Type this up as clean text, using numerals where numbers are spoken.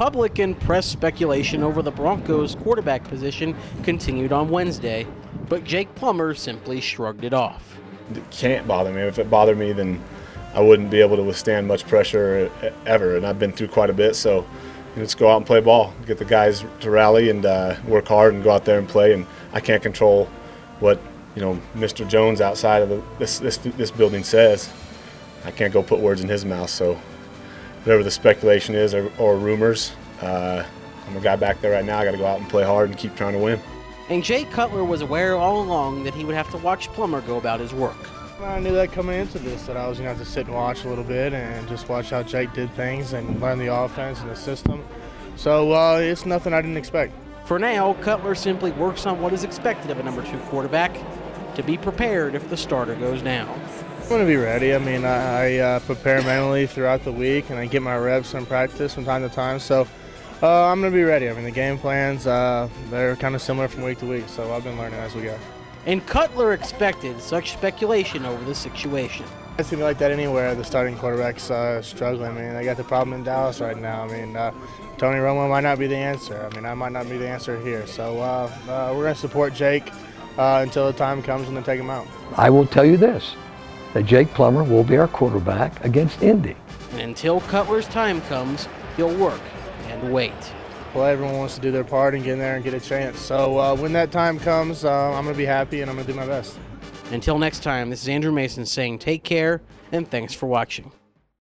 Public and press speculation over the Broncos' quarterback position continued on Wednesday, but Jake Plummer simply shrugged it off. It can't bother me. If it bothered me, then I wouldn't be able to withstand much pressure ever, and I've been through quite a bit, so let's go out and play ball, get the guys to rally and work hard and go out there and play. And I can't control what Mr. Jones outside of this building says. I can't go put words in his mouth, so whatever the speculation is or rumors, I'm a guy back there right now. I got to go out and play hard and keep trying to win. And Jay Cutler was aware all along that he would have to watch Plummer go about his work. I knew that coming into this, that I was going to have to sit and watch a little bit and just watch how Jake did things and learn the offense and the system. So it's nothing I didn't expect. For now, Cutler simply works on what is expected of a number 2 quarterback, to be prepared if the starter goes down. I'm going to be ready. I mean, I prepare mentally throughout the week, and I get my reps in practice from time to time. So I'm going to be ready. I mean, the game plans, they're kind of similar from week to week, so I've been learning as we go. And Cutler expected such speculation over the situation. It's going to be like that anywhere. The starting quarterback's struggling. I mean, they got the problem in Dallas right now. I mean, Tony Romo might not be the answer. I mean, I might not be the answer here. So we're going to support Jake until the time comes and then take him out. I will tell you this, that Jake Plummer will be our quarterback against Indy. And until Cutler's time comes, he'll work and wait. Well, everyone wants to do their part and get in there and get a chance. So when that time comes, I'm going to be happy and I'm going to do my best. Until next time, this is Andrew Mason saying take care and thanks for watching.